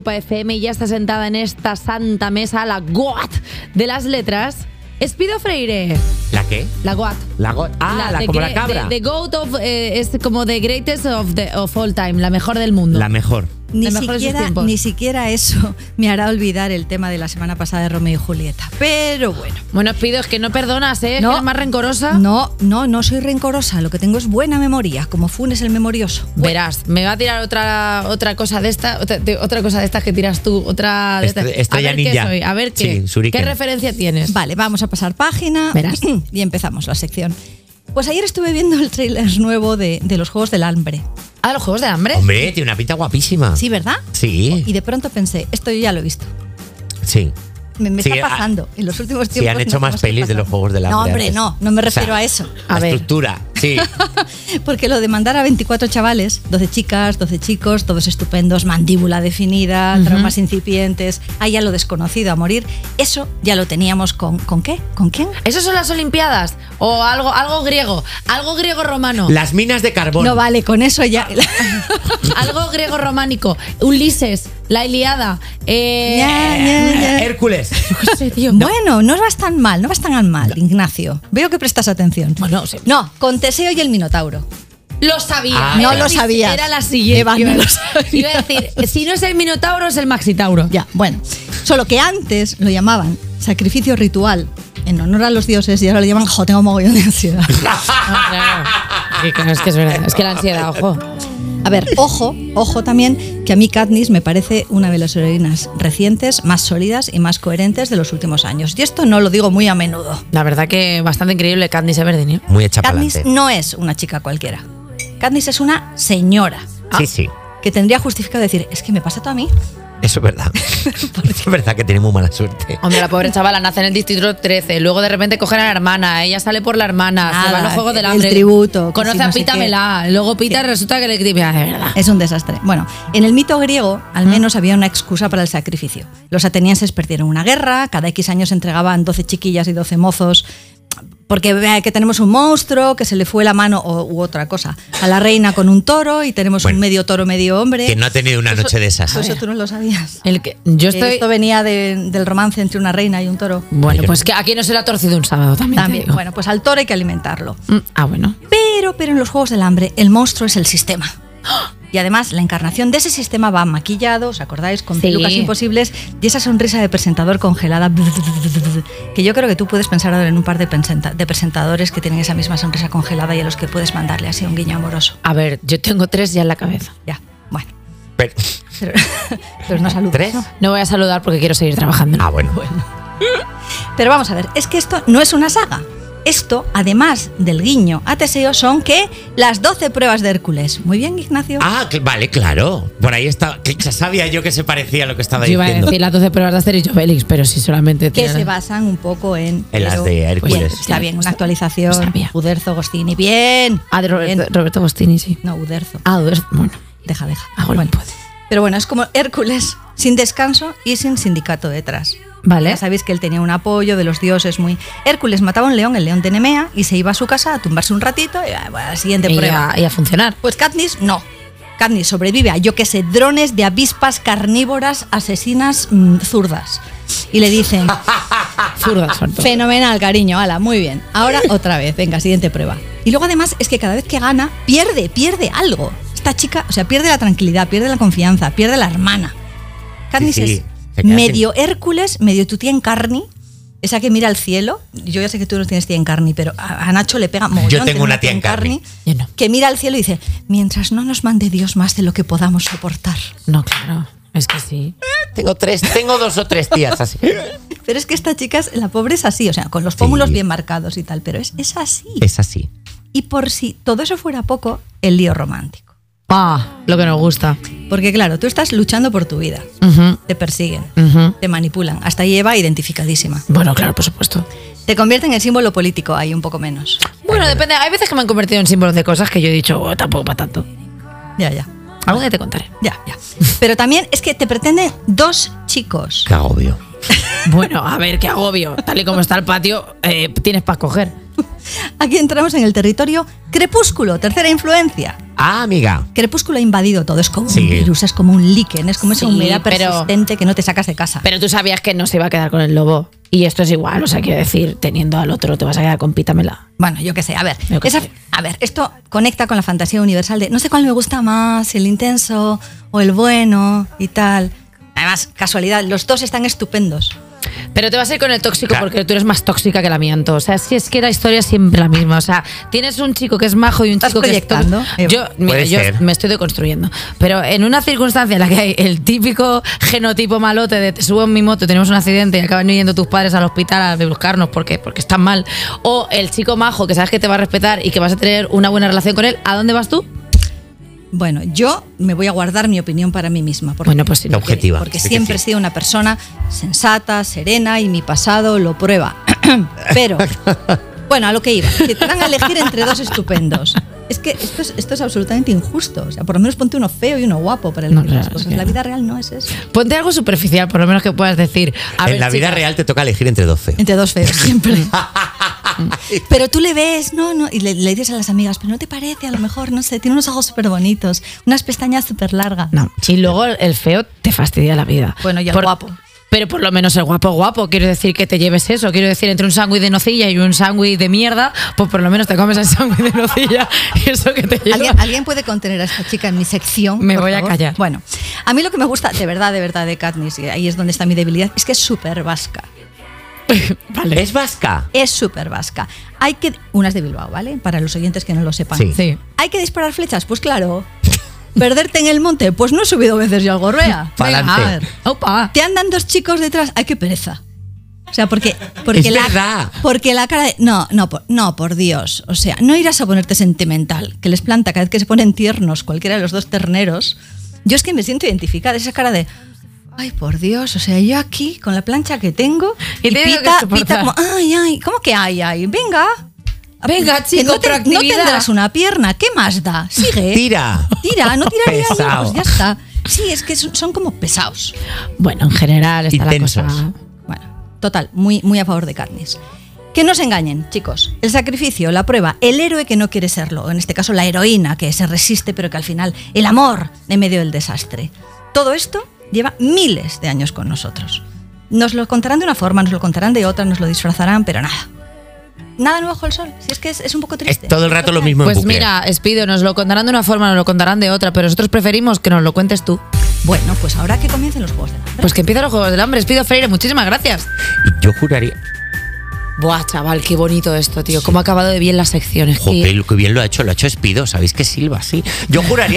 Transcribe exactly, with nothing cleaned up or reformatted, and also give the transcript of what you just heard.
F M ya está sentada en esta santa mesa la G O A T de las letras. Espido Freire. ¿La qué? La G O A T. La G O A T. Ah, la, la como la cabra. The Goat of, eh, es como the greatest of, the, of all time, la mejor del mundo. La mejor. Ni siquiera, ni siquiera eso me hará olvidar el tema de la semana pasada de Romeo y Julieta. Pero bueno. Bueno, Espido, es que no perdonas, ¿eh? No, ¿Eres más rencorosa? No, no, no soy rencorosa. Lo que tengo es buena memoria, como Funes el memorioso. Verás, me va a tirar otra otra cosa de esta, otra, de, otra cosa de estas que tiras tú, otra de Est estas. Estrella a ver Ninja. qué soy, a ver qué. Sí, ¿Qué referencia tienes? Vale, vamos a pasar página. Verás. Y empezamos la sección. Pues ayer estuve viendo el tráiler nuevo de, de los Juegos del Hambre. Ah, los Juegos del Hambre. Hombre, tiene una pinta guapísima. Sí, ¿verdad? Sí. Y de pronto pensé, esto yo ya lo he visto. Sí. Me, me sí, está pasando. En los últimos tiempos. Sí, han hecho más pelis de los Juegos del Hambre. No, hombre, no. No me refiero o sea, a eso. La A ver. estructura, sí. Porque lo de mandar a veinticuatro chavales, doce chicas, doce chicos, todos estupendos, mandíbula definida, uh-huh. traumas incipientes, ahí ya lo desconocido a morir, eso ya lo teníamos con ¿con qué? ¿Con quién? ¿Eso son las Olimpiadas? ¿O algo, algo griego? ¿Algo griego-romano? Las minas de carbón. No vale, con eso ya. Algo griego-románico. Ulises, la Ilíada. Eh, ya, ya, ya. Hércules. No sé, tío. Bueno, no vas tan mal, no vas tan mal, Ignacio. Veo que prestas atención. Bueno, sí. No, con Teseo y el Minotauro. Lo sabía. Ah, no era, lo sabías. Era la siguiente. Eva, no lo sabías. Iba a decir, si no es el Minotauro, es el Maxitauro. Ya, bueno. Solo que antes lo llamaban sacrificio ritual en honor a los dioses y ahora lo llaman, jo, tengo mogollón de ansiedad. Ah, claro. Sí, claro, es que es verdad. Es que la ansiedad, ojo. A ver, ojo, ojo también, que a mí Katniss me parece una de las heroínas recientes, más sólidas y más coherentes de los últimos años. Y esto no lo digo muy a menudo. La verdad que bastante increíble Katniss Everdeen, ¿eh? Muy hecha Katniss pa'lante. no es una chica cualquiera. Katniss es una señora. Sí, sí. Que tendría justificado decir, es que me pasa todo a mí. Eso es verdad. Es verdad que tiene muy mala suerte. Hombre, la pobre chavala nace en el distrito trece, luego de repente cogen a la hermana, ella sale por la hermana, Nada, se va a los Juegos del el Hambre. tributo, Conoce que si a no sé Pita qué. Melá, luego Pita Sí. resulta que le critica, de verdad. Es un desastre. Bueno, en el mito griego al menos había una excusa para el sacrificio. Los atenienses perdieron una guerra, cada X años entregaban doce chiquillas y doce mozos, porque vea que tenemos un monstruo que se le fue la mano o, u otra cosa a la reina con un toro y tenemos Bueno, un medio toro, medio hombre. Que no ha tenido una Eso- noche de esas. Eso tú no lo sabías. El que, yo Que estoy... Esto venía de- del romance entre una reina y un toro. Bueno, pues que aquí no se le ha torcido un sábado también. te También, digo. bueno, pues al toro hay que alimentarlo. Mm, Ah, bueno. Pero, pero en los Juegos del Hambre el monstruo es el sistema. Y además la encarnación de ese sistema va maquillado, ¿os acordáis? Con Sí. pelucas imposibles y esa sonrisa de presentador congelada, que yo creo que tú puedes pensar ahora en un par de, presenta- de presentadores que tienen esa misma sonrisa congelada y a los que puedes mandarle así un guiño amoroso. A ver, yo tengo tres ya en la cabeza. Ya, bueno. Pero- Pero, pero no saludas, ¿Tres? ¿no? No voy a saludar porque quiero seguir trabajando. Ah, bueno. Pero vamos a ver, es que esto no es una saga. Esto, además del guiño a Teseo, son que las doce pruebas de Hércules. Muy bien, Ignacio. Ah, cl- vale, claro. Por ahí está. Que ya sabía yo que se parecía a lo que estaba Yo iba a diciendo. decir las doce pruebas de Asterix y Obelix, pero si solamente Que tienen- se basan un poco en... En las pero- de Hércules. Bien, está bien, una Lo actualización. sabía. Uderzo, Agostini, bien. Ah, de Roberto, Bien. Roberto Agostini, sí. No, Uderzo. Ah, Uderzo, bueno. Deja, deja. Ah, bueno, Bueno, puede. pero bueno, es como Hércules, sin descanso y sin sindicato detrás. Vale. Ya sabéis que él tenía un apoyo de los dioses muy... Hércules mataba a un león, el león de Nemea, y se iba a su casa a tumbarse un ratito y a, bueno, a la siguiente Y prueba. a, y a funcionar. Pues Katniss no. Katniss sobrevive a, yo que sé, drones de avispas carnívoras asesinas mmm, zurdas. Y le dicen, Zurda, sobre todo. fenomenal, cariño, ala, muy bien. Ahora otra vez, venga, siguiente prueba. Y luego además es que cada vez que gana, pierde, pierde algo. Esta chica, o sea, pierde la tranquilidad, pierde la confianza, pierde la hermana. Katniss Sí, sí, es se queda medio Hércules, medio tu tía Encarni, esa que mira al cielo. Yo ya sé que tú no tienes tía Encarni, pero a, a Nacho le pega mogollón. Yo tengo tener una tía Encarni. Yo no. Que mira al cielo y dice, mientras no nos mande Dios más de lo que podamos soportar. No, claro. Es que sí. Tengo tres, tengo dos o tres tías así. Pero es que esta chica, es- la pobre es así, o sea, con los pómulos bien marcados y tal, pero es, es así. Es así. Y por si todo eso fuera poco, el lío romántico. Ah, lo que nos gusta. Porque claro, tú estás luchando por tu vida, Ujú, te persiguen, ujú. te manipulan, hasta ahí Eva identificadísima. Bueno, claro, por supuesto. Te convierten en símbolo político, ahí un poco menos. Bueno, depende. Hay veces que me han convertido en símbolos de cosas que yo he dicho, oh, tampoco para tanto. Ya, ya, Algún día te contaré. ya, ya. Pero también es que te pretenden dos chicos. Qué agobio. Bueno, a ver, qué agobio. Tal y como está el patio, eh, tienes para escoger. Aquí entramos en el territorio Crepúsculo, tercera influencia. Ah, amiga. Crepúsculo ha invadido todo, es como Sí. un virus, es como un líquen, es como esa Sí, humedad pero- persistente que no te sacas de casa. Pero tú sabías que no se iba a quedar con el lobo. Y esto es igual, o sea, quiero decir, teniendo al otro, te vas a quedar con Pítamela. Bueno, yo qué sé, a ver, Yo qué esa- sé. a ver, esto conecta con la fantasía universal de no sé cuál me gusta más, el intenso o el bueno y tal. Además, casualidad, los dos están estupendos. Pero te vas a ir con el tóxico Claro. porque tú eres más tóxica que la miento. O sea, si es que la historia es siempre la misma. O sea, tienes un chico que es majo y un ¿Estás chico que es proyectando, tóxico. Eva? Yo, mira, Puede yo ser. me estoy deconstruyendo. Pero en una circunstancia en la que hay el típico genotipo malote de te subo en mi moto, tenemos un accidente y acaban yendo tus padres al hospital a buscarnos porque, porque están mal. O el chico majo que sabes que te va a respetar y que vas a tener una buena relación con él, ¿a dónde vas tú? Bueno, yo me voy a guardar mi opinión para mí misma. Porque, Bueno, pues sí. Objetiva. porque Sí que siempre he sí. sido una persona sensata, serena y mi pasado lo prueba. Pero, bueno, a lo que iba. Que te dan a elegir entre dos estupendos. Es que esto es, esto es absolutamente injusto. O sea, por lo menos ponte uno feo y uno guapo para elegir No, las claro, cosas. es que La no. vida real no es eso. Ponte algo superficial, por lo menos que puedas decir. A en ver, la vida chica, real te toca elegir entre dos feos. Entre dos feos, siempre. Pero tú le ves, no, no, y le, le dices a las amigas, pero no te parece, a lo mejor, no sé, tiene unos ojos súper bonitos, unas pestañas súper largas. No, y luego el feo te fastidia la vida. Bueno, y el Por- guapo. Pero por lo menos el guapo guapo, quiero decir que te lleves eso. Quiero decir, entre un sándwich de nocilla y un sándwich de mierda, pues por lo menos te comes el sándwich de nocilla y eso que te lleva. ¿Alguien, ¿Alguien puede contener a esta chica en mi sección? Me por voy a favor? callar. Bueno, a mí lo que me gusta, de verdad, de verdad, de Katniss, y ahí es donde está mi debilidad, es que es súper vasca. Vale. ¿Es vasca? Es súper vasca. Hay que. Una es de Bilbao, ¿vale? Para los oyentes que no lo sepan. Sí. Sí. ¿Hay que disparar flechas? Pues claro. ¿Perderte en el monte? Pues no he subido veces yo al Gorbea. Pa'lante. Venga, a ver. Opa. Te andan dos chicos detrás. ¡Ay, qué pereza! O sea, porque, porque, Es la, verdad. porque la cara de... No, no, por, no, por Dios. O sea, no irás a ponerte sentimental, que les planta cada vez que se ponen tiernos cualquiera de los dos terneros. Yo es que me siento identificada. Esa cara de... Ay, por Dios, o sea, yo aquí con la plancha que tengo Y y, te digo que pita, soportar. pita como... Ay, ay, ¿cómo que ay, ay? Venga. Venga, Que chico, no, te- no proactividad. tendrás una pierna. ¿Qué más da? Sigue. Tira. Tira, no tiraría yo, Pesado. pues ya está. Sí, es que son, son como pesados. Bueno, en general está Intensos. la cosa. Bueno, total, muy, muy a favor de Katniss. Que no se engañen, chicos. El sacrificio, la prueba, el héroe que no quiere serlo, en este caso la heroína que se resiste, pero que al final, el amor en medio del desastre. Todo esto lleva miles de años con nosotros. Nos lo contarán de una forma, nos lo contarán de otra, nos lo disfrazarán, pero nada. Nada nuevo bajo el sol. Si es que es, es un poco Es triste. todo el rato lo mismo en Pues bucle. mira, Espido, nos lo contarán de una forma, nos lo contarán de otra, pero nosotros preferimos que nos lo cuentes tú. Bueno, pues ahora que comiencen los Juegos del Hambre. Pues que empiezan los Juegos del Hambre. Espido Freire, muchísimas gracias. Y yo juraría... Buah, chaval, qué bonito esto, tío. Cómo ha acabado de bien las secciones. Joder, lo que bien lo ha hecho, lo ha hecho Espido. ¿Sabéis que silba así? Yo juraría